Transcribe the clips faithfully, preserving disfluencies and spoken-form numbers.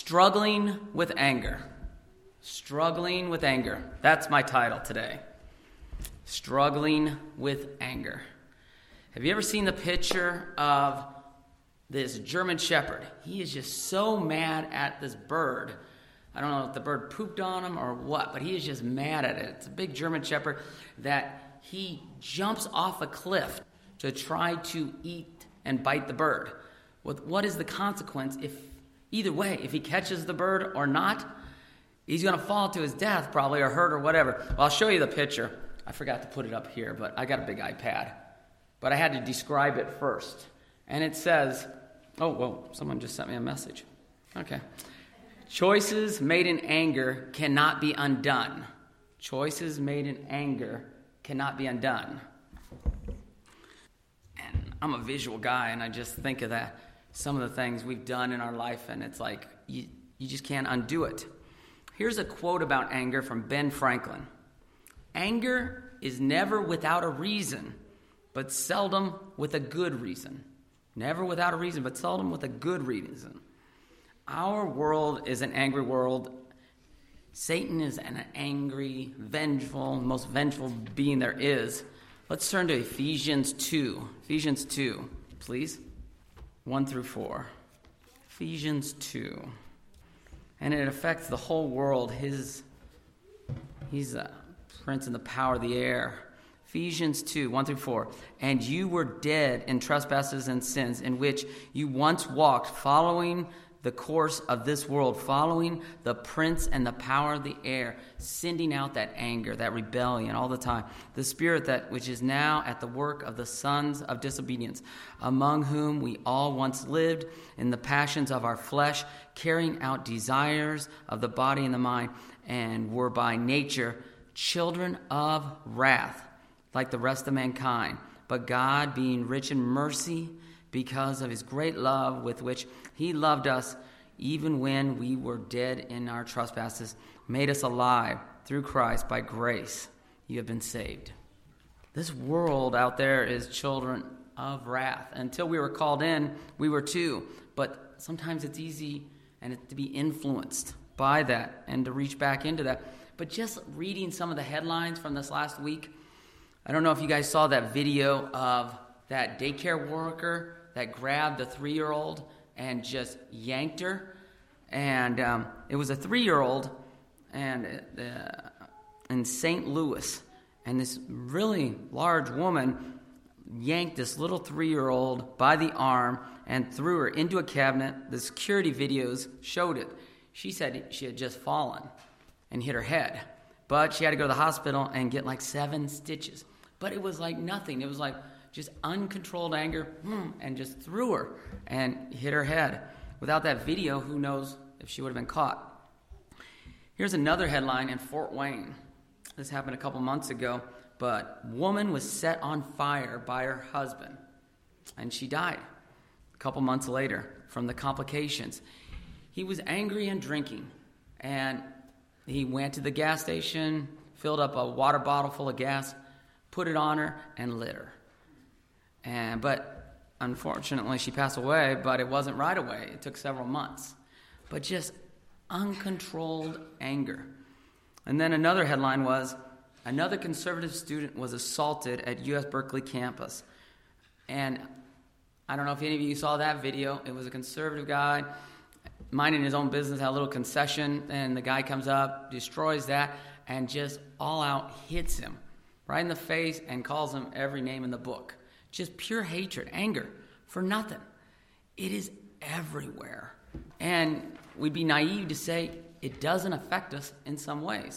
Struggling with Anger. Struggling with Anger. That's my title today. Struggling with Anger. Have you ever seen the picture of this German Shepherd? He is just so mad at this bird. I don't know if the bird pooped on him or what, but he is just mad at it. It's a big German Shepherd that he jumps off a cliff to try to eat and bite the bird. What is the consequence if, either way, if he catches the bird or not? He's going to fall to his death probably, or hurt or whatever. Well, I'll show you the picture. I forgot to put it up here, but I got a big iPad. But I had to describe it first. And it says, oh, whoa, someone just sent me a message. Okay. Choices made in anger cannot be undone. Choices made in anger cannot be undone. And I'm a visual guy, and I just think of that. Some of the things we've done in our life, and it's like, you, you just can't undo it. Here's a quote about anger from Ben Franklin. Anger is never without a reason, but seldom with a good reason. Never without a reason, but seldom with a good reason. Our world is an angry world. Satan is an angry, vengeful, most vengeful being there is. Let's turn to Ephesians two. Ephesians two, please. one through four. Ephesians two. And it affects the whole world. His, he's a prince in the power of the air. Ephesians two, one through four. And you were dead in trespasses and sins, in which you once walked, following the course of this world, following the prince and the power of the air, sending out that anger, that rebellion all the time. The spirit that which is now at the work of the sons of disobedience, among whom we all once lived in the passions of our flesh, carrying out desires of the body and the mind, and were by nature children of wrath, like the rest of mankind. But God, being rich in mercy, because of his great love with which he loved us, even when we were dead in our trespasses, made us alive through Christ. By grace you have been saved. This world out there is children of wrath. Until we were called in, we were too. But sometimes it's easy and it, to be influenced by that and to reach back into that. But just reading some of the headlines from this last week, I don't know if you guys saw that video of that daycare worker that grabbed the three-year-old and just yanked her. And um, it was a three-year-old and uh, in Saint Louis. And this really large woman yanked this little three-year-old by the arm and threw her into a cabinet. The security videos showed it. She said she had just fallen and hit her head. But she had to go to the hospital and get like seven stitches. But it was like nothing. It was like just uncontrolled anger, and just threw her and hit her head. Without that video, who knows if she would have been caught. Here's another headline in Fort Wayne. This happened a couple months ago, but woman was set on fire by her husband, and she died a couple months later from the complications. He was angry and drinking, and he went to the gas station, filled up a water bottle full of gas, put it on her, and lit her. And but unfortunately, she passed away, but it wasn't right away. It took several months. But just uncontrolled anger. And then another headline was, another conservative student was assaulted at U S Berkeley campus. And I don't know if any of you saw that video. It was a conservative guy minding his own business, had a little concession, and the guy comes up, destroys that, and just all out hits him right in the face and calls him every name in the book. Just pure hatred, anger, for nothing. It is everywhere. And we'd be naive to say it doesn't affect us in some ways.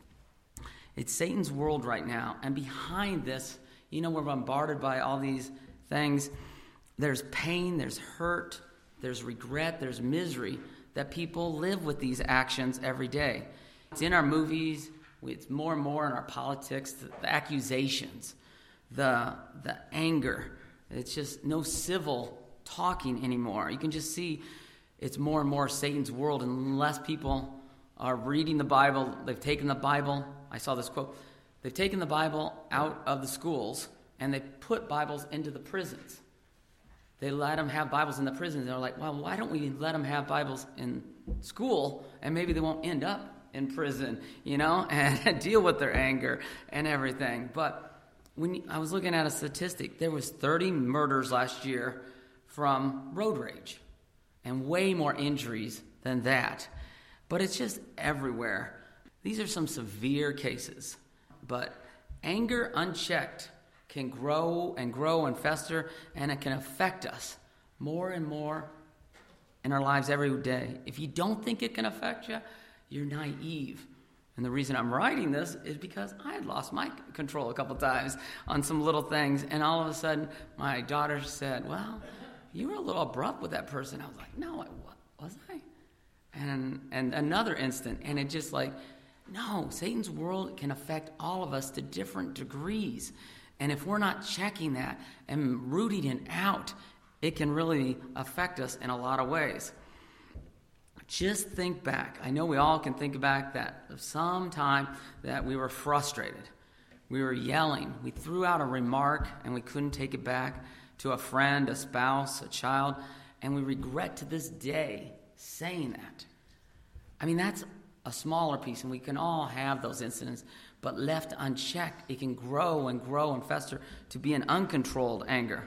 It's Satan's world right now. And behind this, you know, we're bombarded by all these things. There's pain, there's hurt, there's regret, there's misery that people live with these actions every day. It's in our movies. It's more and more in our politics, the, the accusations. The the anger. It's just no civil talking anymore. You can just see it's more and more Satan's world unless people are reading the Bible. They've taken the Bible. I saw this quote. They've taken the Bible out of the schools and they put Bibles into the prisons. They let them have Bibles in the prisons. They're like, well, why don't we let them have Bibles in school, and maybe they won't end up in prison, you know, and deal with their anger and everything. But when you, I was looking at a statistic, there was thirty murders last year from road rage, and way more injuries than that. But it's just everywhere. These are some severe cases. But anger unchecked can grow and grow and fester, and it can affect us more and more in our lives every day. If you don't think it can affect you, you're naive. And the reason I'm writing this is because I had lost my control a couple times on some little things, and all of a sudden my daughter said, well, you were a little abrupt with that person. I was like, no, I, was I? And, and another instant, and it just like, no, Satan's world can affect all of us to different degrees. And if we're not checking that and rooting it out, it can really affect us in a lot of ways. Just think back. I know we all can think back that some time that we were frustrated. We were yelling. We threw out a remark and we couldn't take it back to a friend, a spouse, a child, and we regret to this day saying that. I mean, that's a smaller piece, and we can all have those incidents, but left unchecked, it can grow and grow and fester to be an uncontrolled anger.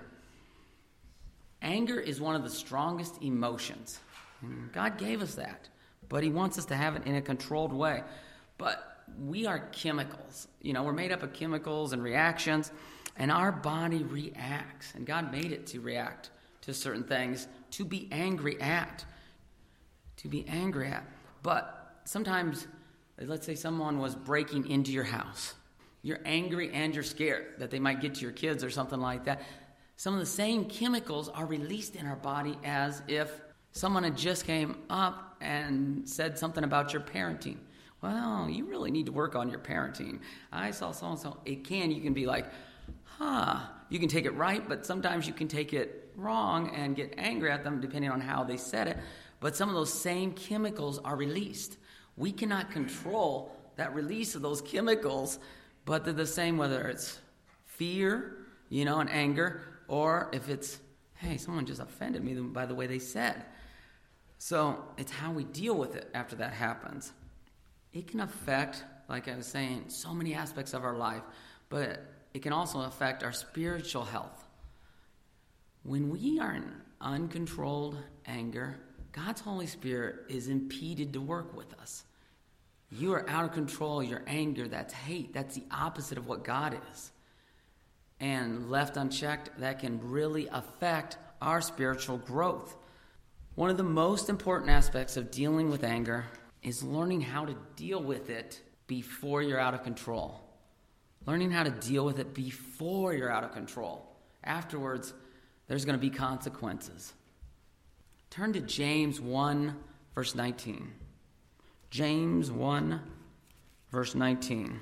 Anger is one of the strongest emotions. God gave us that, but he wants us to have it in a controlled way. But we are chemicals. You know, we're made up of chemicals and reactions, and our body reacts, and God made it to react to certain things, to be angry at, to be angry at. But sometimes, let's say someone was breaking into your house. You're angry and you're scared that they might get to your kids or something like that. Some of the same chemicals are released in our body as if someone had just came up and said something about your parenting. Well, you really need to work on your parenting. I saw so-and-so. It can, you can be like, huh. You can take it right, but sometimes you can take it wrong and get angry at them depending on how they said it. But some of those same chemicals are released. We cannot control that release of those chemicals, but they're the same whether it's fear, you know, and anger, or if it's, hey, someone just offended me by the way they said. So it's how we deal with it after that happens. It can affect, like I was saying, so many aspects of our life, but it can also affect our spiritual health. When we are in uncontrolled anger, God's Holy Spirit is impeded to work with us. You are out of control. Your anger, that's hate. That's the opposite of what God is. And left unchecked, that can really affect our spiritual growth. One of the most important aspects of dealing with anger is learning how to deal with it before you're out of control. Learning how to deal with it before you're out of control. Afterwards, there's going to be consequences. Turn to James one, verse nineteen. James one, verse nineteen.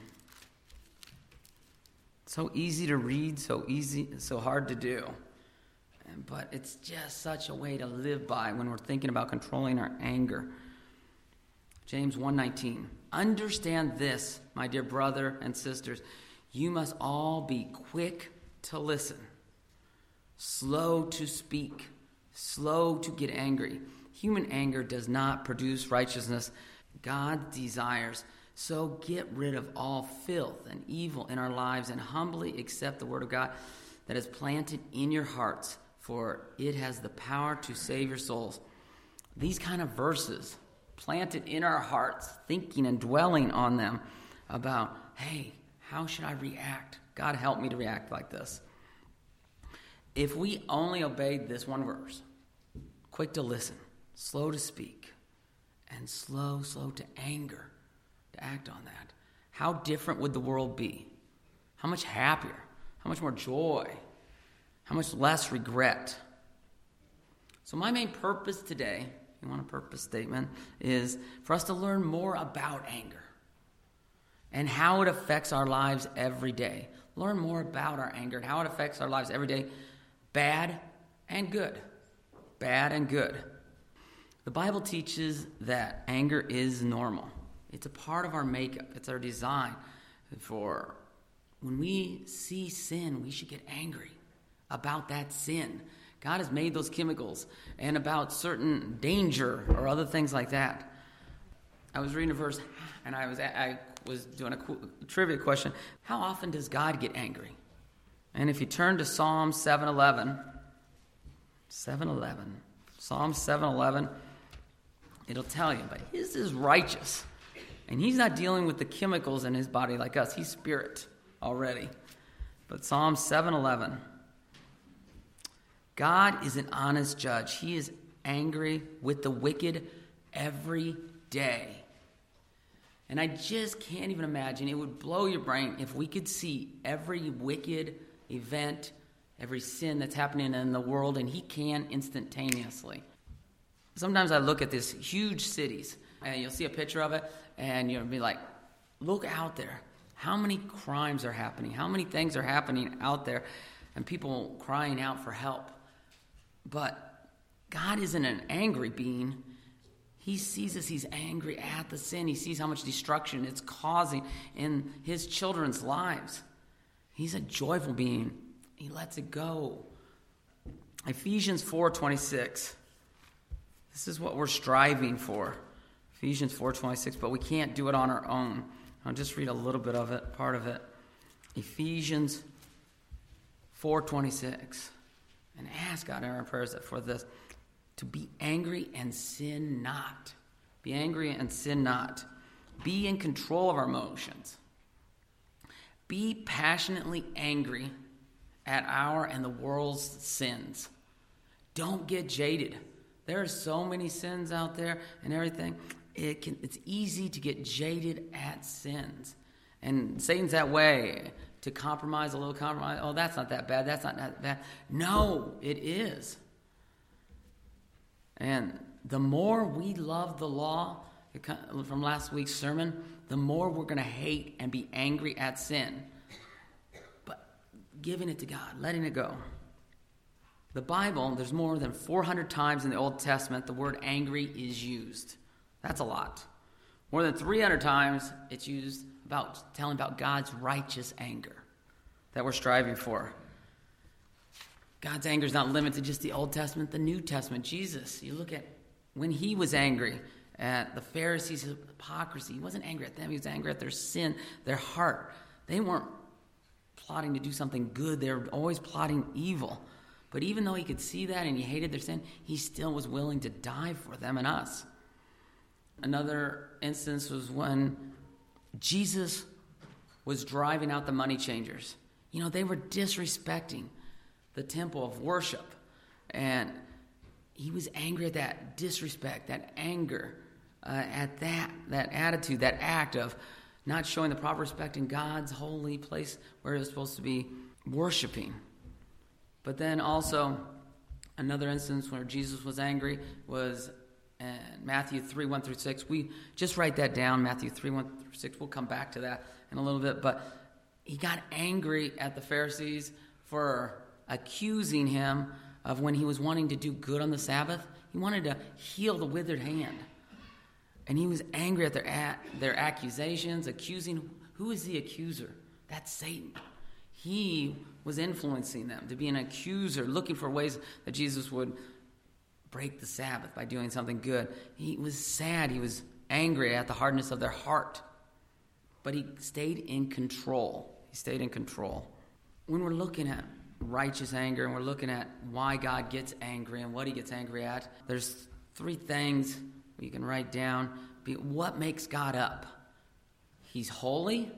So easy to read, so easy, so hard to do. But it's just such a way to live by when we're thinking about controlling our anger. James one nineteen. Understand this, my dear brother and sisters. You must all be quick to listen, slow to speak, slow to get angry. Human anger does not produce righteousness. God desires. So get rid of all filth and evil in our lives and humbly accept the word of God that is planted in your hearts, for it has the power to save your souls. These kind of verses planted in our hearts, thinking and dwelling on them about, hey, how should I react? God, help me to react like this. If we only obeyed this one verse, quick to listen, slow to speak, and slow, slow to anger, to act on that, how different would the world be? How much happier? How much more joy? How much less regret? So my main purpose today, if you want a purpose statement, is for us to learn more about anger and how it affects our lives every day. Learn more about our anger and how it affects our lives every day, bad and good. Bad and good. The Bible teaches that anger is normal. It's a part of our makeup. It's our design. For when we see sin, we should get angry about that sin. God has made those chemicals, and about certain danger or other things like that. I was reading a verse, and I was I was doing a trivia question. How often does God get angry? And if you turn to Psalm seven eleven, seven eleven, Psalm seven eleven, it'll tell you, but his is righteous. And he's not dealing with the chemicals in his body like us. He's spirit already. But Psalm seven eleven, God is an honest judge. He is angry with the wicked every day. And I just can't even imagine. It would blow your brain if we could see every wicked event, every sin that's happening in the world, and he can instantaneously. Sometimes I look at these huge cities, and you'll see a picture of it, and you'll be like, look out there. How many crimes are happening? How many things are happening out there? And people crying out for help. But God isn't an angry being. He sees us. He's angry at the sin. He sees how much destruction it's causing in his children's lives. He's a joyful being. He lets it go. Ephesians four twenty-six. This is what we're striving for. Ephesians four twenty-six, but we can't do it on our own. I'll just read a little bit of it, part of it. Ephesians four twenty-six. And ask God in our prayers for this. To be angry and sin not. Be angry and sin not. Be in control of our emotions. Be passionately angry at our and the world's sins. Don't get jaded. There are so many sins out there and everything. It can, it's easy to get jaded at sins. And Satan's that way, to compromise, a little compromise. Oh, that's not that bad. That's not that bad. No, it is. And the more we love the law, from last week's sermon, the more we're going to hate and be angry at sin. But giving it to God, letting it go. The Bible, there's more than four hundred times in the Old Testament the word angry is used. That's a lot. More than three hundred times it's used about telling about God's righteous anger that we're striving for. God's anger is not limited to just the Old Testament, the New Testament. Jesus, you look at when he was angry at the Pharisees' hypocrisy. He wasn't angry at them. He was angry at their sin, their heart. They weren't plotting to do something good. They were always plotting evil. But even though he could see that and he hated their sin, he still was willing to die for them and us. Another instance was when Jesus was driving out the money changers. You know, they were disrespecting the temple of worship. And he was angry at that disrespect, that anger, uh, at that, that attitude, that act of not showing the proper respect in God's holy place where it was supposed to be worshiping. But then also, another instance where Jesus was angry was in Matthew three, one through six. We just write that down, Matthew three, one through six. We'll come back to that in a little bit. But he got angry at the Pharisees for accusing him of when he was wanting to do good on the Sabbath. He wanted to heal the withered hand. And he was angry at their at their accusations, accusing. Who is the accuser? That's Satan. He was influencing them to be an accuser, looking for ways that Jesus would break the Sabbath by doing something good. He was sad. He was angry at the hardness of their heart. But he stayed in control. He stayed in control. When we're looking at righteous anger and we're looking at why God gets angry and what he gets angry at, there's three things you can write down. What makes God up? He's holy.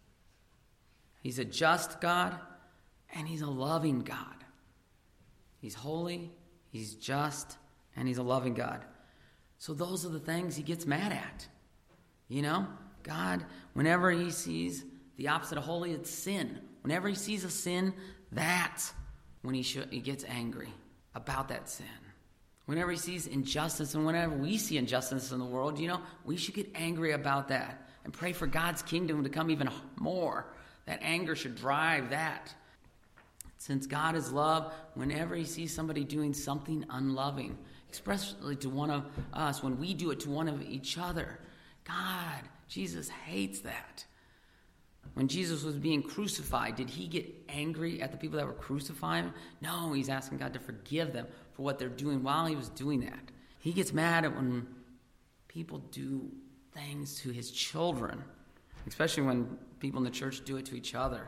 He's a just God. And he's a loving God. He's holy. He's just. And he's a loving God. So those are the things he gets mad at. You know, God, whenever he sees the opposite of holy, it's sin. Whenever he sees a sin, that's when he should, he gets angry about that sin. Whenever he sees injustice, and whenever we see injustice in the world, you know, we should get angry about that and pray for God's kingdom to come even more. That anger should drive that. Since God is love, whenever he sees somebody doing something unloving, especially to one of us, when we do it to one of each other, God, Jesus hates that. When Jesus was being crucified, did he get angry at the people that were crucifying him? No, he's asking God to forgive them for what they're doing while he was doing that. He gets mad at when people do things to his children, especially when people in the church do it to each other.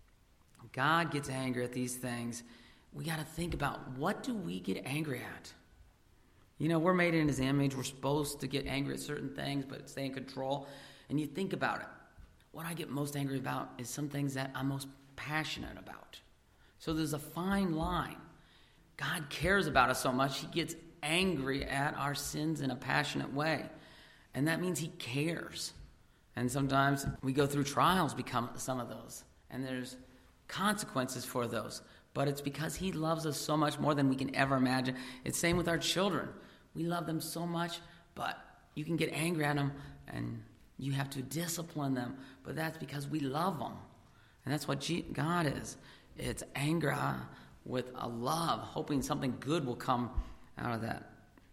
God gets angry at these things. We got to think about, what do we get angry at? You know, we're made in his image. We're supposed to get angry at certain things, but stay in control. And you think about it. What I get most angry about is some things that I'm most passionate about. So there's a fine line. God cares about us so much, he gets angry at our sins in a passionate way. And that means he cares. And sometimes we go through trials, become some of those. And there's consequences for those. But it's because he loves us so much more than we can ever imagine. It's the same with our children. We love them so much, but you can get angry at them and you have to discipline them. But that's because we love them. And that's what God is. It's anger with a love, hoping something good will come out of that.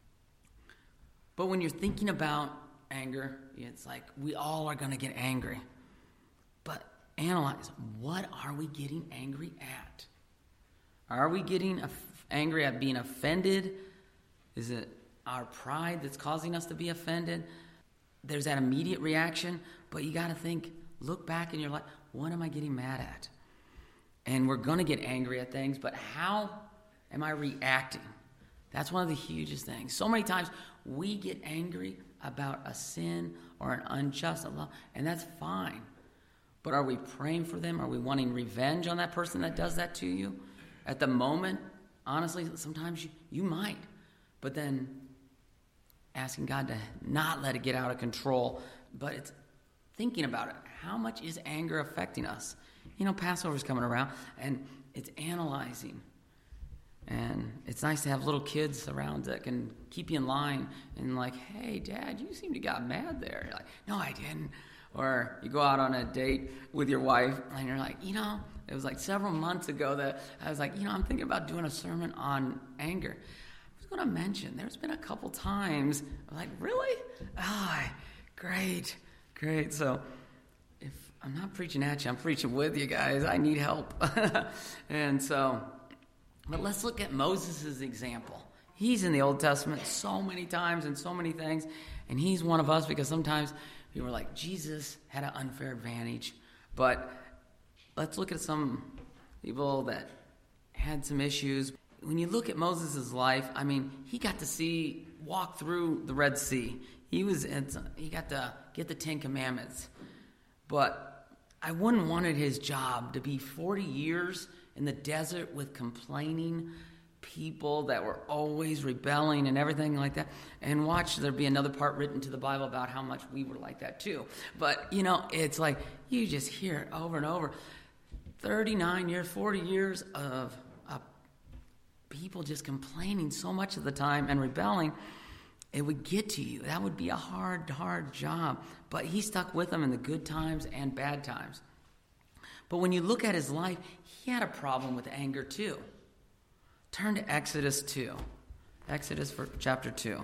But when you're thinking about anger, it's like we all are going to get angry. But analyze, what are we getting angry at? Are we getting angry at being offended? Is it our pride that's causing us to be offended? There's that immediate reaction, but you got to think, look back in your life, what am I getting mad at? And we're going to get angry at things, but how am I reacting? That's one of the hugest things. So many times we get angry about a sin or an unjust law, and that's fine. But are we praying for them? Are we wanting revenge on that person that does that to you? At the moment, honestly, sometimes you, you might. But then asking God to not let it get out of control. But it's thinking about it. How much is anger affecting us? You know, Passover's coming around, and it's analyzing. And it's nice to have little kids around that can keep you in line and like, hey, Dad, you seem to got mad there. You're like, no, I didn't. Or you go out on a date with your wife, and you're like, you know, it was like several months ago that I was like, you know, I'm thinking about doing a sermon on anger. I was going to mention, there's been a couple times, I'm like, really? Ah, oh, great, great. So if I'm not preaching at you, I'm preaching with you guys. I need help. And so, but let's look at Moses' example. He's in the Old Testament so many times and so many things, and he's one of us because sometimes people are like, Jesus had an unfair advantage. But let's look at some people that had some issues. When you look at Moses' life, I mean, he got to see, walk through the Red Sea. He was, he got to get the Ten Commandments. But I wouldn't wanted his job to be forty years in the desert with complaining people that were always rebelling and everything like that. And watch, there'd be another part written to the Bible about how much we were like that too. But, you know, it's like you just hear it over and over. thirty-nine years, forty years of uh, people just complaining so much of the time and rebelling, it would get to you. That would be a hard, hard job. But he stuck with them in the good times and bad times. But when you look at his life, he had a problem with anger too. Turn to Exodus two. Exodus for chapter two.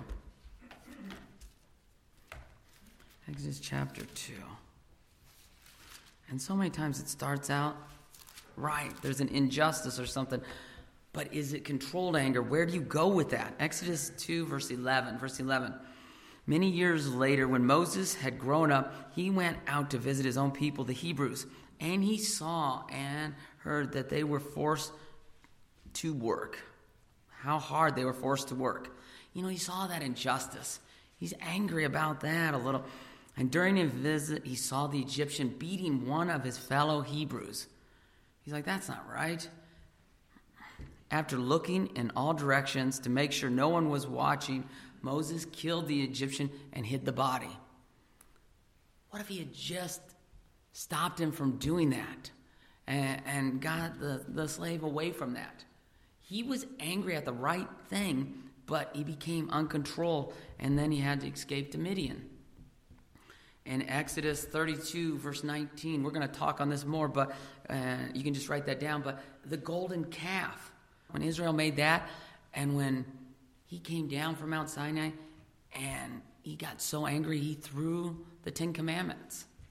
Exodus chapter two. And so many times it starts out right. There's an injustice or something. But is it controlled anger? Where do you go with that? Exodus two, verse eleven. Verse eleven. Many years later, when Moses had grown up, he went out to visit his own people, the Hebrews. And he saw and heard that they were forced to work. How hard they were forced to work. You know, he saw that injustice. He's angry about that a little. And during his visit, he saw the Egyptian beating one of his fellow Hebrews. He's like, that's not right. After looking in all directions to make sure no one was watching, Moses killed the Egyptian and hid the body. What if he had just stopped him from doing that and, and got the, the slave away from that? He was angry at the right thing, but he became uncontrolled, and then he had to escape to Midian. In Exodus thirty-two, verse nineteen, we're going to talk on this more, but uh, you can just write that down. But the golden calf, when Israel made that, and when he came down from Mount Sinai, and he got so angry, he threw the Ten Commandments.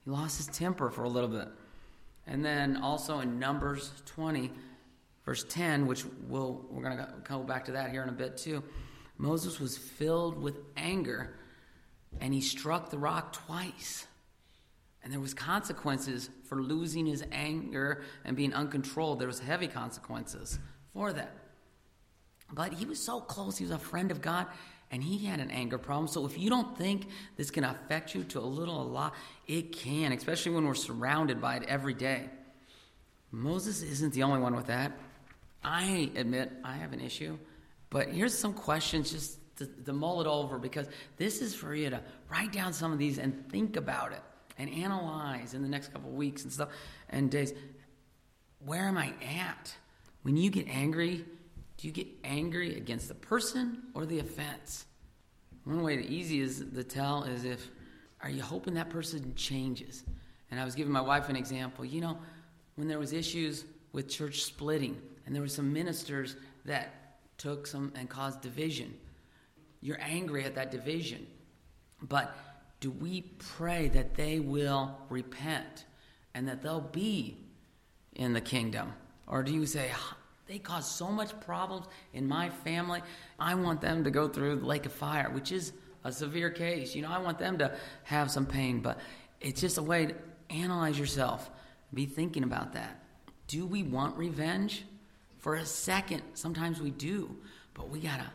He lost his temper for a little bit. And then also in Numbers twenty, verse ten, which we'll, we're going to go back to that here in a bit too. Moses was filled with anger, and he struck the rock twice. And there was consequences for losing his anger and being uncontrolled. There was heavy consequences for that. But he was so close. He was a friend of God, and he had an anger problem. So if you don't think this can affect you to a little, a lot, it can, especially when we're surrounded by it every day. Moses isn't the only one with that. I admit I have an issue. But here's some questions just to, to mull it over, because this is for you to write down some of these and think about it and analyze in the next couple of weeks and stuff and days. Where am I at? When you get angry, do you get angry against the person or the offense? One way the easy is to tell is if, are you hoping that person changes? And I was giving my wife an example. You know, when there was issues with church splitting and there were some ministers that took some and caused division, you're angry at that division. But do we pray that they will repent and that they'll be in the kingdom? Or do you say, they cause so much problems in my family, I want them to go through the lake of fire, which is a severe case. You know, I want them to have some pain, but it's just a way to analyze yourself. Be thinking about that. Do we want revenge? For a second, sometimes we do, but we got to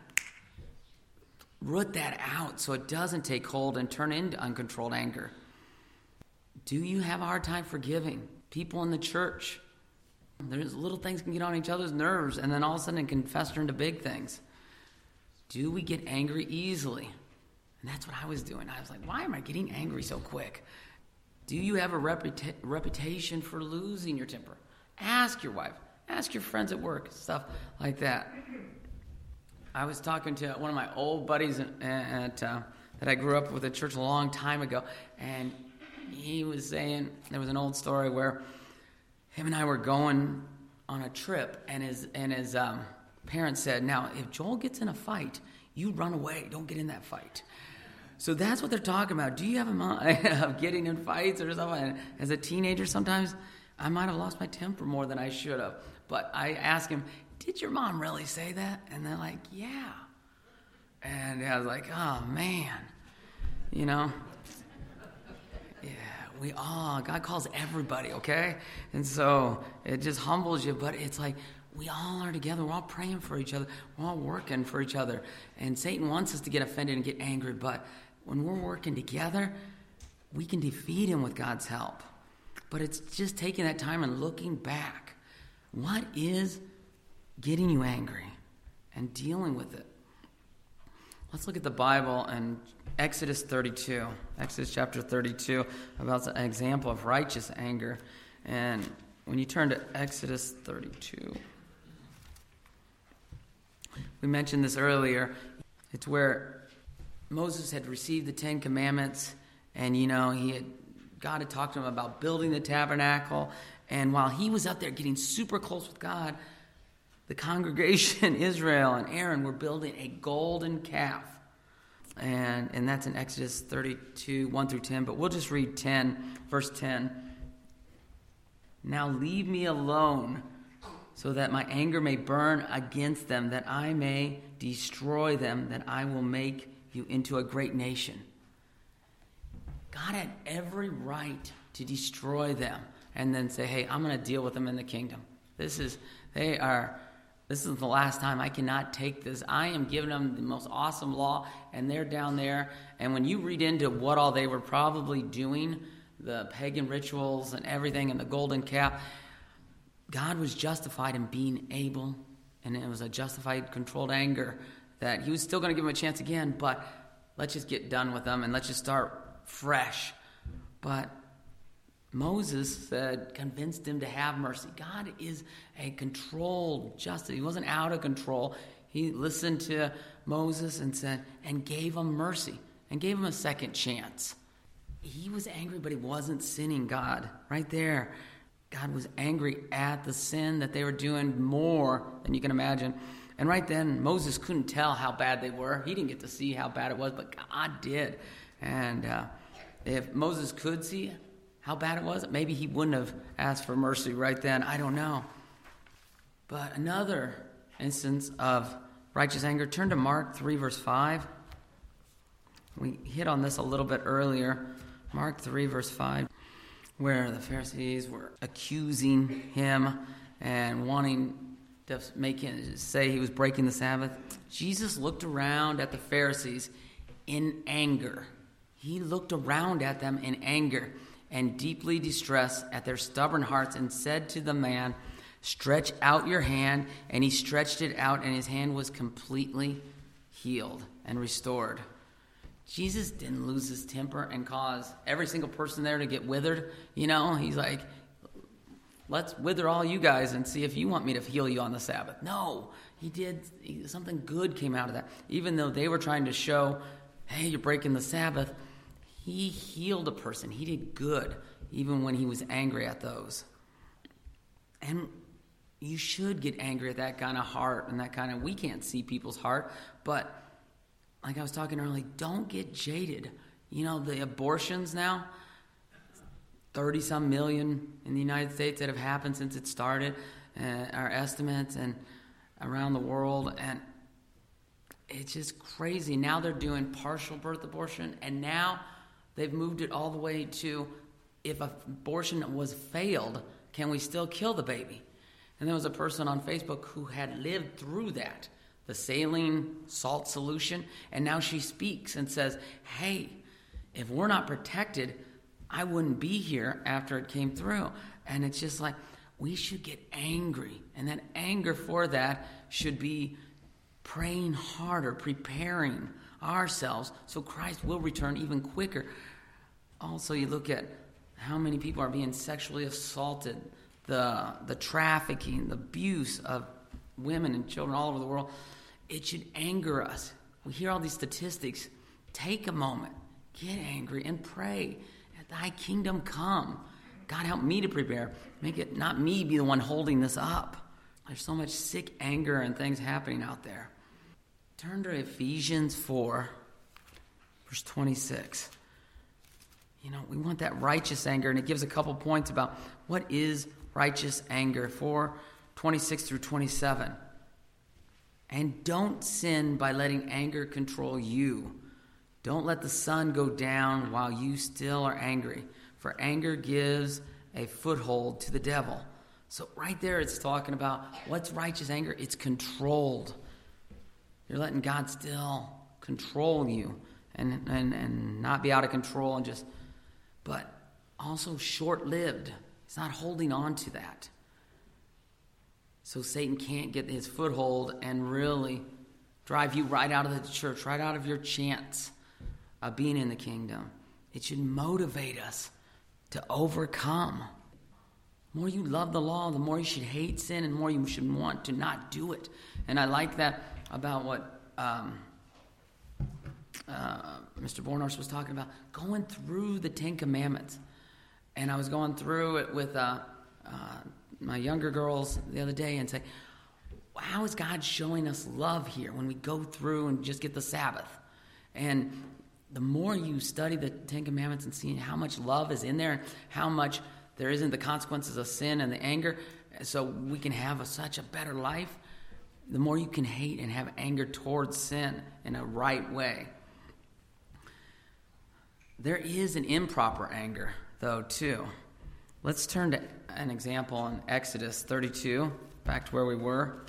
root that out so it doesn't take hold and turn into uncontrolled anger. Do you have a hard time forgiving people in the church? There's little things can get on each other's nerves, and then all of a sudden it can fester into big things. Do we get angry easily? And that's what I was doing. I was like, why am I getting angry so quick? Do you have a reputa- reputation for losing your temper? Ask your wife. Ask your friends at work, stuff like that. I was talking to one of my old buddies at, at, uh, that I grew up with at church a long time ago, and he was saying, there was an old story where him and I were going on a trip, and his and his um, parents said, now, if Joel gets in a fight, you run away. Don't get in that fight. So that's what they're talking about. Do you have a mind of getting in fights or something? And as a teenager, sometimes I might have lost my temper more than I should have. But I asked him, did your mom really say that? And they're like, yeah. And I was like, oh, man. You know? Yeah, we all, God calls everybody, okay? And so it just humbles you. But it's like we all are together. We're all praying for each other. We're all working for each other. And Satan wants us to get offended and get angry. But when we're working together, we can defeat him with God's help. But it's just taking that time and looking back. What is getting you angry and dealing with it? Let's look at the Bible and Exodus thirty-two. Exodus chapter thirty-two, about an example of righteous anger. And when you turn to Exodus thirty-two, we mentioned this earlier. It's where Moses had received the Ten Commandments, and, you know, he had God had talked to him about building the tabernacle. And while he was out there getting super close with God, the congregation, Israel and Aaron, were building a golden calf. And and that's in Exodus thirty-two, one through ten. But we'll just read ten, verse ten. Now leave me alone, so that my anger may burn against them, that I may destroy them, that I will make you into a great nation. God had every right to destroy them and then say, hey, I'm going to deal with them in the kingdom. This is, they are, this is the last time. I cannot take this. I am giving them the most awesome law, and they're down there. And when you read into what all they were probably doing, the pagan rituals and everything and the golden calf, God was justified in being able, and it was a justified, controlled anger that he was still going to give them a chance again, but let's just get done with them and let's just start fresh. But Moses said, convinced him to have mercy. God is a controlled justice. He wasn't out of control. He listened to Moses and said, and gave him mercy and gave him a second chance. He was angry, but he wasn't sinning God. Right there, God was angry at the sin that they were doing more than you can imagine. And right then, Moses couldn't tell how bad they were. He didn't get to see how bad it was, but God did. And uh, if Moses could see how bad it was, maybe he wouldn't have asked for mercy right then. I don't know. But another instance of righteous anger, turn to Mark three, verse five. We hit on this a little bit earlier. Mark three, verse five, where the Pharisees were accusing him and wanting to make him say he was breaking the Sabbath. Jesus looked around at the Pharisees in anger. He looked around at them in anger and deeply distressed at their stubborn hearts, and said to the man, "Stretch out your hand." And he stretched it out, and his hand was completely healed and restored. Jesus didn't lose his temper and cause every single person there to get withered. You know, he's like, let's wither all you guys and see if you want me to heal you on the Sabbath. No, he did, he, something good came out of that. Even though they were trying to show, hey, you're breaking the Sabbath, he healed a person. He did good, even when he was angry at those. And you should get angry at that kind of heart and that kind of, we can't see people's heart, but like I was talking earlier, don't get jaded. You know, the abortions now, thirty-some million in the United States that have happened since it started, uh, our estimates, and around the world, and it's just crazy. Now they're doing partial birth abortion, and now they've moved it all the way to, if abortion was failed, can we still kill the baby? And there was a person on Facebook who had lived through that, the saline salt solution, and now she speaks and says, hey, if we're not protected, I wouldn't be here after it came through. And it's just like, we should get angry, and that anger for that should be praying harder, preparing ourselves so Christ will return even quicker. Also, you look at how many people are being sexually assaulted, the the trafficking, the abuse of women and children all over the world. It should anger us. We hear all these statistics. Take a moment, get angry, and pray. Thy kingdom come. God, help me to prepare. Make it not me be the one holding this up. There's so much sick anger and things happening out there. Turn to Ephesians four, verse twenty-six. You know, we want that righteous anger, and it gives a couple points about what is righteous anger. four, twenty-six through twenty-seven. And don't sin by letting anger control you. Don't let the sun go down while you still are angry, for anger gives a foothold to the devil. So right there it's talking about what's righteous anger. It's controlled. You're letting God still control you and, and, and not be out of control, and just, but also short-lived. It's not holding on to that. So Satan can't get his foothold and really drive you right out of the church, right out of your chance of being in the kingdom. It should motivate us to overcome. The more you love the law, the more you should hate sin, and the more you should want to not do it. And I like that about what um, uh, Mister Bornhorst was talking about, going through the Ten Commandments. And I was going through it with uh, uh, my younger girls the other day and say, how is God showing us love here when we go through and just get the Sabbath? And the more you study the Ten Commandments and see how much love is in there, how much there isn't the consequences of sin and the anger, so we can have a, such a better life, the more you can hate and have anger towards sin in a right way. There is an improper anger, though, too. Let's turn to an example in Exodus thirty-two, back to where we were.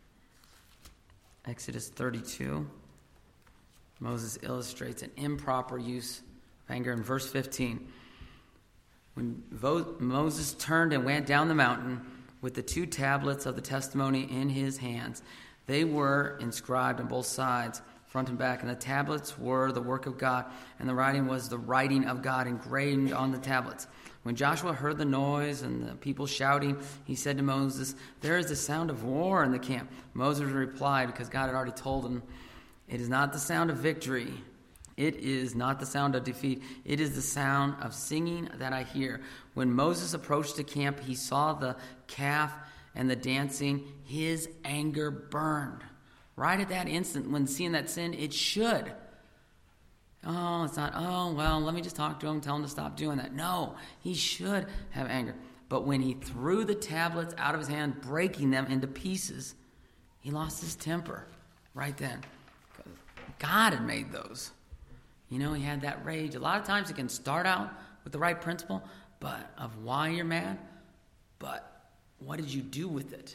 Exodus thirty-two. Moses illustrates an improper use of anger in verse fifteen. When Vo- Moses turned and went down the mountain with the two tablets of the testimony in his hands, they were inscribed on both sides, front and back, and the tablets were the work of God, and the writing was the writing of God engraved on the tablets. When Joshua heard the noise and the people shouting, he said to Moses, "There is the sound of war in the camp." Moses replied, because God had already told him, "It is not the sound of victory. It is not the sound of defeat. It is the sound of singing that I hear." When Moses approached the camp, he saw the calf and the dancing. His anger burned. Right at that instant, when seeing that sin, it should. Oh, it's not, oh, well, let me just talk to him, tell him to stop doing that. No, he should have anger. But when he threw the tablets out of his hand, breaking them into pieces, he lost his temper right then. God had made those. You know, he had that rage. A lot of times it can start out with the right principle, but of why you're mad, but what did you do with it?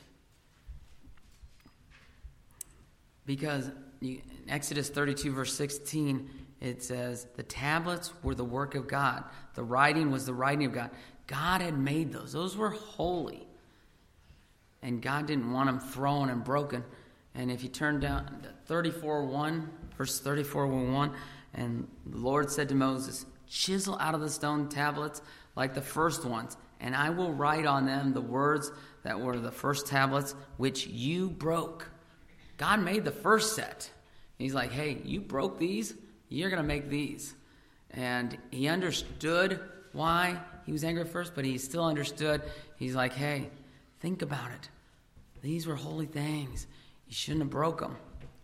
Because in Exodus thirty-two, verse sixteen, it says, the tablets were the work of God. The writing was the writing of God. God had made those. Those were holy. And God didn't want them thrown and broken. And if you turn down to thirty-four one, verse thirty-four one, and the Lord said to Moses, chisel out of the stone tablets like the first ones, and I will write on them the words that were the first tablets which you broke. God made the first set. He's like, hey, you broke these, you're going to make these. And he understood why he was angry at first, but he still understood. He's like, hey, think about it. These were holy things. You shouldn't have broke them.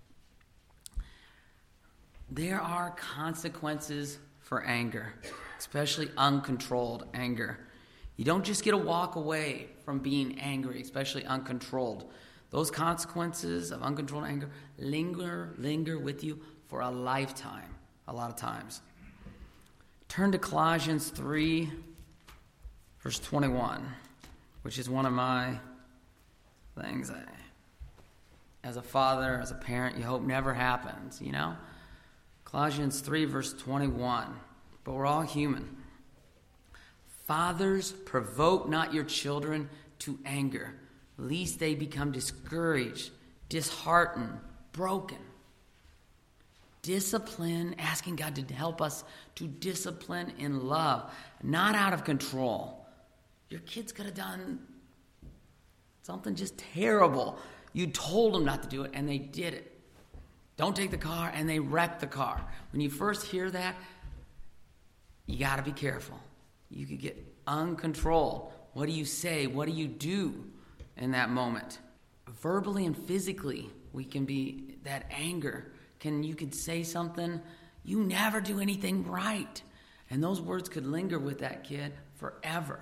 There are consequences for anger, especially uncontrolled anger. You don't just get to walk away from being angry, especially uncontrolled. Those consequences of uncontrolled anger linger, linger with you for a lifetime, a lot of times. Turn to Colossians three, verse twenty-one, which is one of my things I, as a father, as a parent, you hope never happens, you know? Colossians three, verse twenty-one. But we're all human. Fathers, provoke not your children to anger, lest they become discouraged, disheartened, broken. Discipline, asking God to help us to discipline in love, not out of control. Your kids could have done something just terrible. You told them not to do it, and they did it. Don't take the car, and they wrecked the car. When you first hear that, you got to be careful. You could get uncontrolled. What do you say? What do you do in that moment? Verbally and physically, we can be that anger. Can you could say something, you never do anything right. And those words could linger with that kid forever.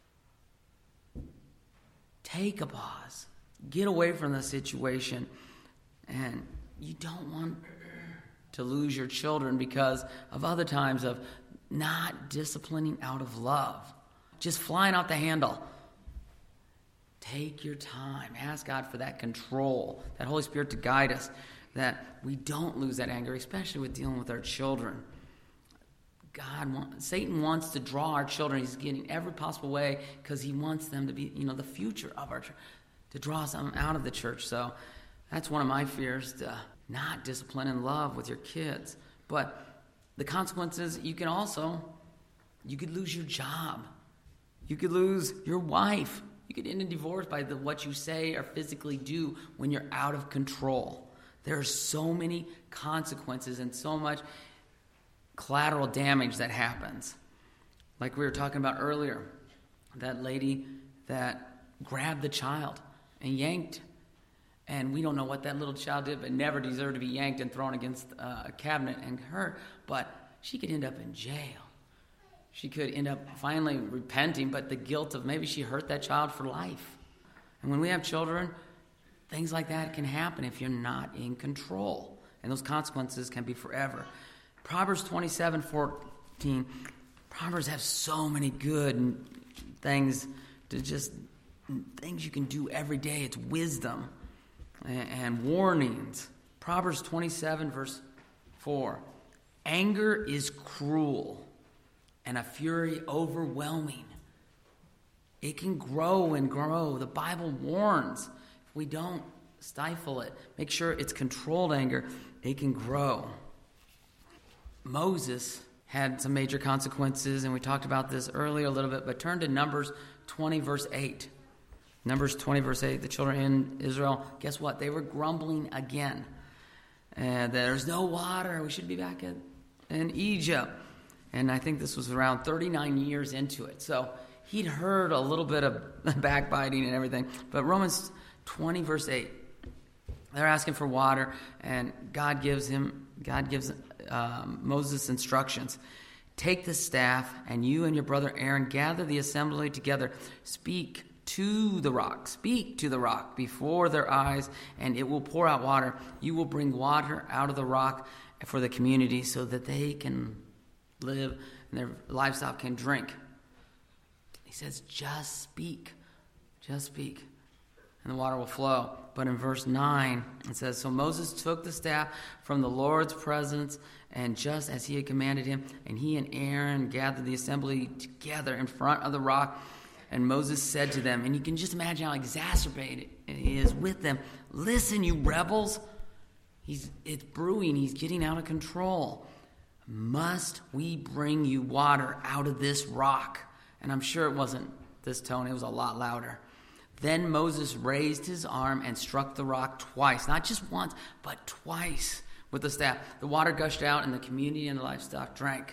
Take a pause. Get away from the situation. And you don't want to lose your children because of other times of not disciplining out of love. Just flying off the handle. Take your time. Ask God for that control, that Holy Spirit to guide us, that we don't lose that anger, especially with dealing with our children. God, wants, Satan wants to draw our children. He's getting every possible way because he wants them to be, you know, the future of our church, to draw some out of the church. So that's one of my fears, to not discipline in love with your kids. But the consequences, you can also, you could lose your job. You could lose your wife. You could end in divorce by the, what you say or physically do when you're out of control. There are so many consequences and so much collateral damage that happens. Like we were talking about earlier, that lady that grabbed the child and yanked. And we don't know what that little child did, but never deserved to be yanked and thrown against uh, a cabinet and hurt. But she could end up in jail. She could end up finally repenting, but the guilt of maybe she hurt that child for life. And when we have children, things like that can happen if you're not in control. And those consequences can be forever. Proverbs twenty-seven fourteen. Proverbs have so many good things to just, things you can do every day. It's wisdom and, and warnings. Proverbs twenty-seven verse four. Anger is cruel and a fury overwhelming. It can grow and grow. The Bible warns. If we don't stifle it, make sure it's controlled anger, it can grow. Moses had some major consequences, and we talked about this earlier a little bit, but turn to Numbers twenty, verse eight. Numbers twenty, verse eight, the children in Israel, guess what? They were grumbling again. And there's no water. We should be back in, in Egypt. And I think this was around thirty-nine years into it. So he'd heard a little bit of backbiting and everything. But Romans twenty, verse eight, they're asking for water, and God gives him God gives um, Moses instructions. Take the staff, and you and your brother Aaron gather the assembly together. Speak to the rock. Speak to the rock before their eyes, and it will pour out water. You will bring water out of the rock for the community so that they can live and their livestock can drink. He says, just speak. Just speak. And the water will flow. But in verse nine, it says, so Moses took the staff from the Lord's presence, and just as he had commanded him, and he and Aaron gathered the assembly together in front of the rock. And Moses said to them, and you can just imagine how exacerbated he is with them, listen, you rebels. He's, it's brewing. He's getting out of control. Must we bring you water out of this rock? And I'm sure it wasn't this tone. It was a lot louder. Then Moses raised his arm and struck the rock twice. Not just once, but twice with the staff. The water gushed out, and the community and the livestock drank.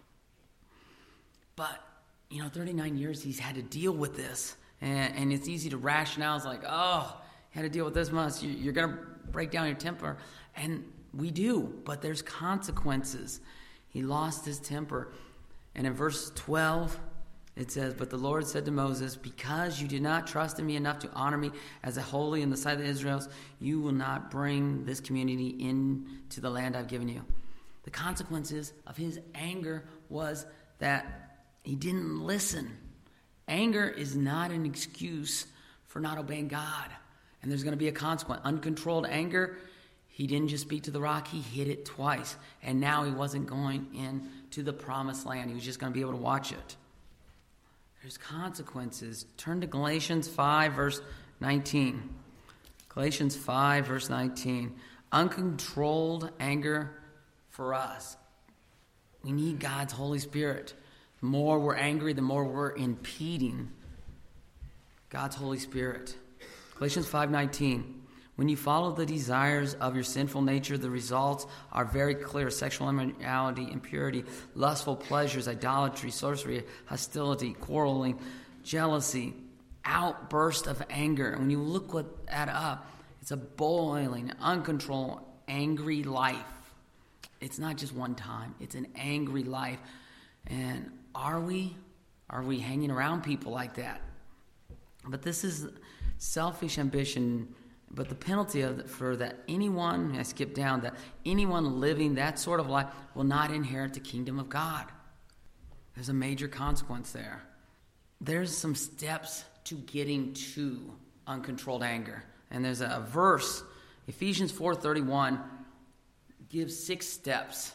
But, you know, thirty-nine years he's had to deal with this. And, and it's easy to rationalize like, oh, you had to deal with this much. You, you're going to break down your temper. And we do, but there's consequences. He lost his temper. And in verse twelve, it says, but the Lord said to Moses, because you did not trust in me enough to honor me as a holy in the sight of the Israelites, you will not bring this community into the land I've given you. The consequences of his anger was that he didn't listen. Anger is not an excuse for not obeying God. And there's going to be a consequence. Uncontrolled anger, he didn't just speak to the rock, he hit it twice. And now he wasn't going into the promised land. He was just going to be able to watch it. There's consequences. Turn to Galatians five, verse nineteen. Galatians five, verse nineteen. Uncontrolled anger for us. We need God's Holy Spirit. The more we're angry, the more we're impeding God's Holy Spirit. Galatians five nineteen. When you follow the desires of your sinful nature, the results are very clear. Sexual immorality, impurity, lustful pleasures, idolatry, sorcery, hostility, quarreling, jealousy, outburst of anger. And when you look what that up, it's a boiling, uncontrolled, angry life. It's not just one time. It's an angry life. And are we? Are we hanging around people like that? But this is selfish ambition. But the penalty of the, for that anyone, I skip down, that anyone living that sort of life will not inherit the kingdom of God. There's a major consequence there. There's some steps to getting to uncontrolled anger. And there's a, a verse, Ephesians four thirty-one, gives six steps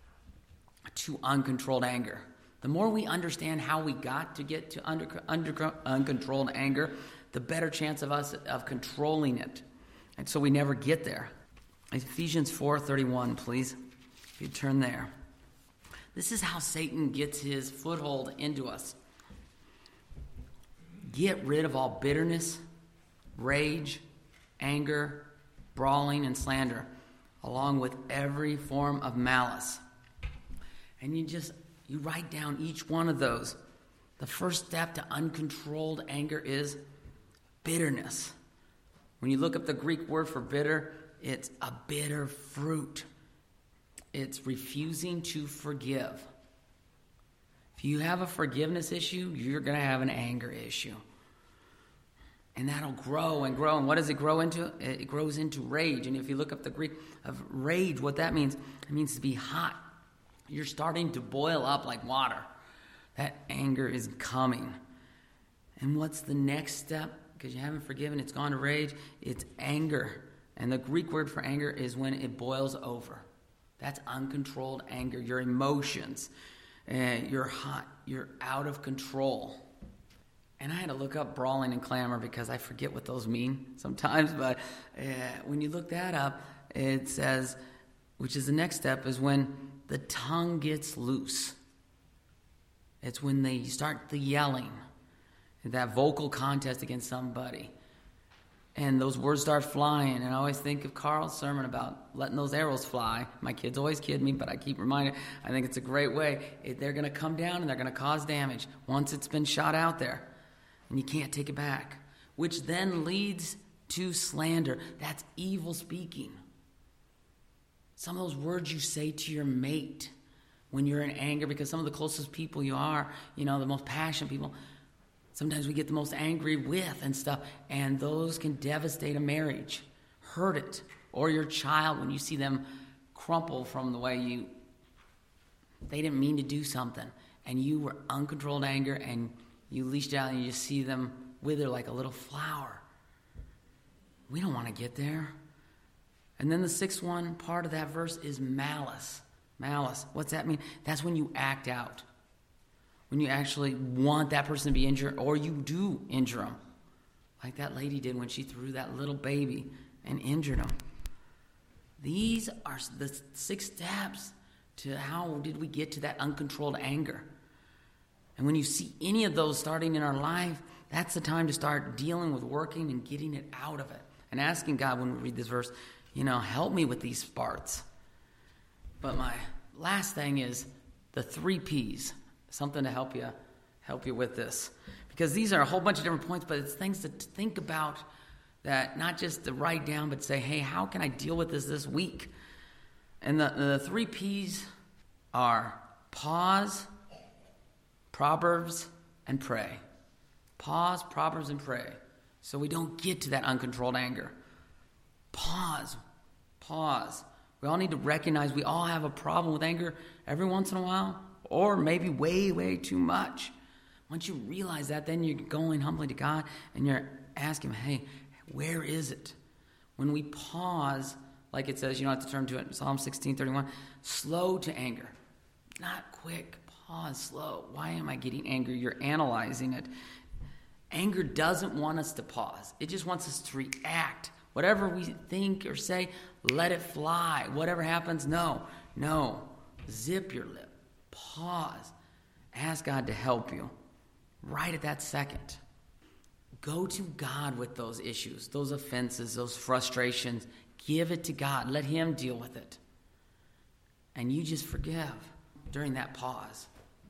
to uncontrolled anger. The more we understand how we got to get to under, under, uncontrolled anger, the better chance of us of controlling it. And so we never get there. Ephesians four thirty-one, please. If you turn there. This is how Satan gets his foothold into us. Get rid of all bitterness, rage, anger, brawling, and slander, along with every form of malice. And you just, you write down each one of those. The first step to uncontrolled anger is bitterness. When you look up the Greek word for bitter, it's a bitter fruit. It's refusing to forgive. If you have a forgiveness issue, you're going to have an anger issue. And that'll grow and grow. And what does it grow into? It grows into rage. And if you look up the Greek of rage, what that means, it means to be hot. You're starting to boil up like water. That anger is coming. And what's the next step? Because you haven't forgiven, it's gone to rage. It's anger. And the Greek word for anger is when it boils over. That's uncontrolled anger. Your emotions. Uh, you're hot. You're out of control. And I had to look up brawling and clamor because I forget what those mean sometimes. But uh, when you look that up, it says, which is the next step, is when the tongue gets loose. It's when they start the yelling. That vocal contest against somebody. And those words start flying. And I always think of Carl's sermon about letting those arrows fly. My kids always kid me, but I keep reminding. I think it's a great way. It, they're going to come down and they're going to cause damage once it's been shot out there. And you can't take it back. Which then leads to slander. That's evil speaking. Some of those words you say to your mate when you're in anger, because some of the closest people you are, you know, the most passionate people, sometimes we get the most angry with and stuff, and those can devastate a marriage, hurt it, or your child when you see them crumple from the way you, they didn't mean to do something, and you were uncontrolled anger, and you leashed out, and you just see them wither like a little flower. We don't want to get there. And then the sixth one, part of that verse, is malice. Malice. What's that mean? That's when you act out. When you actually want that person to be injured, or you do injure them. Like that lady did when she threw that little baby and injured him. These are the six steps to how did we get to that uncontrolled anger. And when you see any of those starting in our life, that's the time to start dealing with working and getting it out of it. And asking God when we read this verse, you know, help me with these sparks. But my last thing is the three P's. Something to help you help you with this. Because these are a whole bunch of different points, but it's things to think about, that not just to write down, but say, hey, how can I deal with this this week? And the, the three P's are pause, Proverbs, and pray. Pause, Proverbs, and pray. So we don't get to that uncontrolled anger. Pause. Pause. We all need to recognize we all have a problem with anger every once in a while, or maybe way, way too much. Once you realize that, then you're going humbly to God and you're asking him, hey, where is it? When we pause, like it says, you don't have to turn to it, Psalm sixteen thirty-one, slow to anger. Not quick. Pause, slow. Why am I getting angry? You're analyzing it. Anger doesn't want us to pause. It just wants us to react. Whatever we think or say, let it fly. Whatever happens, no, no. Zip your lip. Pause. Ask God to help you right at that second. Go to God with those issues, those offenses, those frustrations. Give it to God. Let him deal with it. And you just forgive during that pause.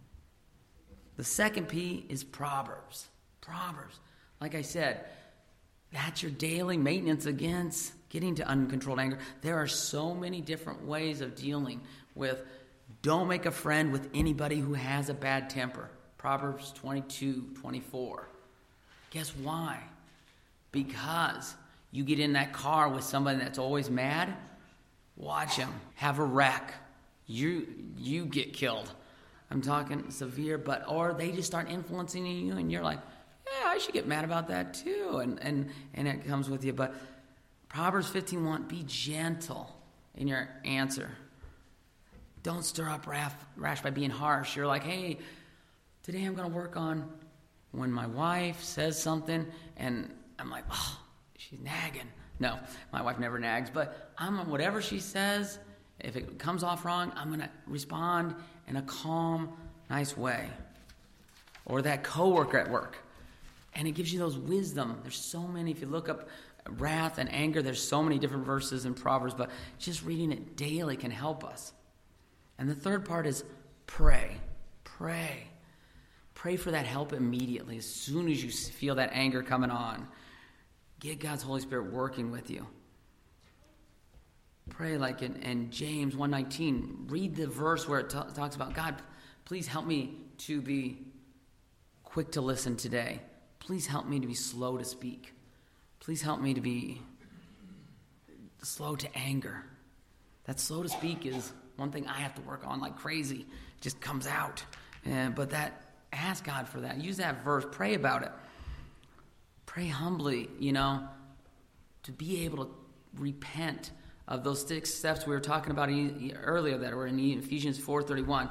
The second P is Proverbs. Proverbs. Like I said, that's your daily maintenance against getting to uncontrolled anger. There are so many different ways of dealing with. Don't make a friend with anybody who has a bad temper. Proverbs twenty-two twenty-four. Guess why? Because you get in that car with somebody that's always mad, watch them have a wreck. You you get killed. I'm talking severe, but or they just start influencing you, and you're like, yeah, I should get mad about that too, and and and it comes with you. But Proverbs fifteen one, be gentle in your answer. Don't stir up wrath, rash by being harsh. You're like, hey, today I'm going to work on when my wife says something, and I'm like, oh, she's nagging. No, my wife never nags, but I'm whatever she says, if it comes off wrong, I'm going to respond in a calm, nice way. Or that coworker at work. And it gives you those wisdom. There's so many. If you look up wrath and anger, there's so many different verses in Proverbs, but just reading it daily can help us. And the third part is pray. Pray. Pray for that help immediately. As soon as you feel that anger coming on, get God's Holy Spirit working with you. Pray like in, in James one nineteen. Read the verse where it t- talks about, God, please help me to be quick to listen today. Please help me to be slow to speak. Please help me to be slow to anger. That slow to speak is one thing I have to work on like crazy. It just comes out. Uh, but that, ask God for that. Use that verse. Pray about it. Pray humbly, you know, to be able to repent of those six steps we were talking about earlier that were in Ephesians four thirty-one.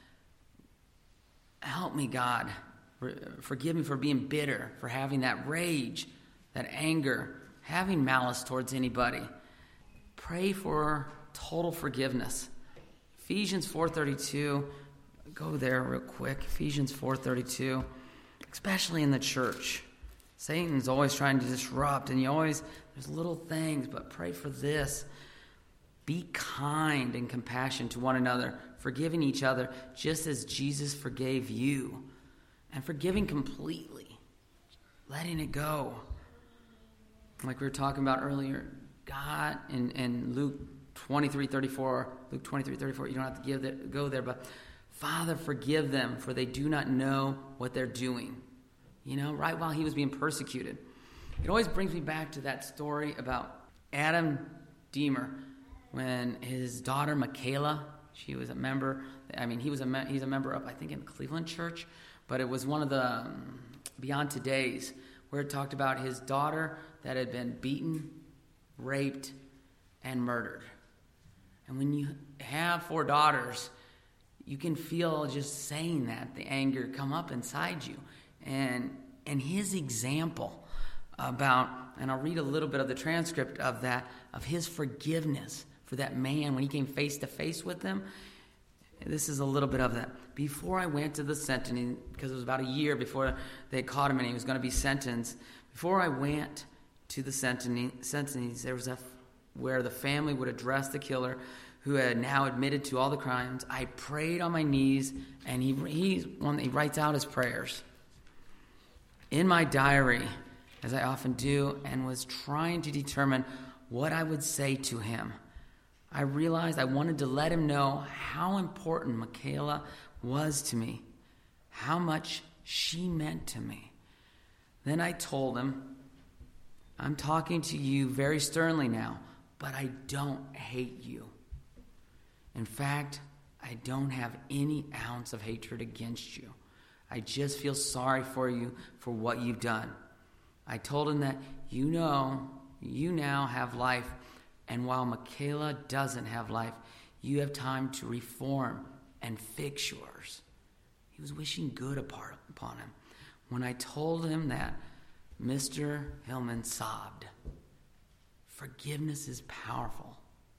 Help me, God. Forgive me for being bitter, for having that rage, that anger, having malice towards anybody. Pray for total forgiveness. Ephesians four thirty-two, go there real quick. Ephesians four thirty-two, especially in the church. Satan's always trying to disrupt, and you always, there's little things, but pray for this. Be kind and compassionate to one another, forgiving each other, just as Jesus forgave you. And forgiving completely, letting it go. Like we were talking about earlier, God in, in Luke twenty-three thirty-four, Luke twenty-three thirty-four, you don't have to give the, go there, but Father, forgive them, for they do not know what they're doing. You know, right while he was being persecuted. It always brings me back to that story about Adam Deemer, when his daughter Michaela, she was a member, I mean, he was a me- he's a member of, I think, in Cleveland Church, but it was one of the um, Beyond Today's, where it talked about his daughter that had been beaten, raped, and murdered. And when you have four daughters, you can feel just saying that, the anger come up inside you. And and his example about, and I'll read a little bit of the transcript of that, of his forgiveness for that man when he came face to face with them. This is a little bit of that. Before I went to the sentencing, because it was about a year before they caught him and he was going to be sentenced, before I went to the sentencing, sentencing there was a where the family would address the killer who had now admitted to all the crimes. I prayed on my knees, and he he's one he writes out his prayers in my diary, as I often do, and was trying to determine what I would say to him. I realized I wanted to let him know how important Michaela was to me, how much she meant to me. Then I told him, I'm talking to you very sternly now, but I don't hate you. In fact, I don't have any ounce of hatred against you. I just feel sorry for you for what you've done. I told him that you know, you now have life, and while Michaela doesn't have life, you have time to reform and fix yours. He was wishing good upon him. When I told him that, Mister Hillman sobbed. Forgiveness is powerful.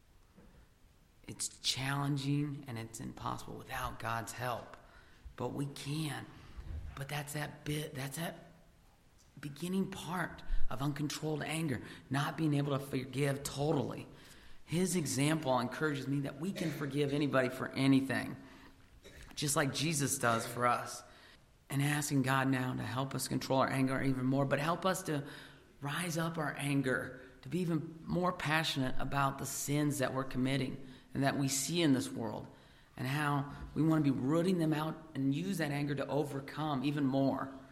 It's challenging and it's impossible without God's help. But we can. But that's that bit, that's that beginning part of uncontrolled anger, not being able to forgive totally. His example encourages me that we can forgive anybody for anything, just like Jesus does for us. And asking God now to help us control our anger even more, but help us to rise up our anger, to be even more passionate about the sins that we're committing and that we see in this world, and how we want to be rooting them out and use that anger to overcome even more.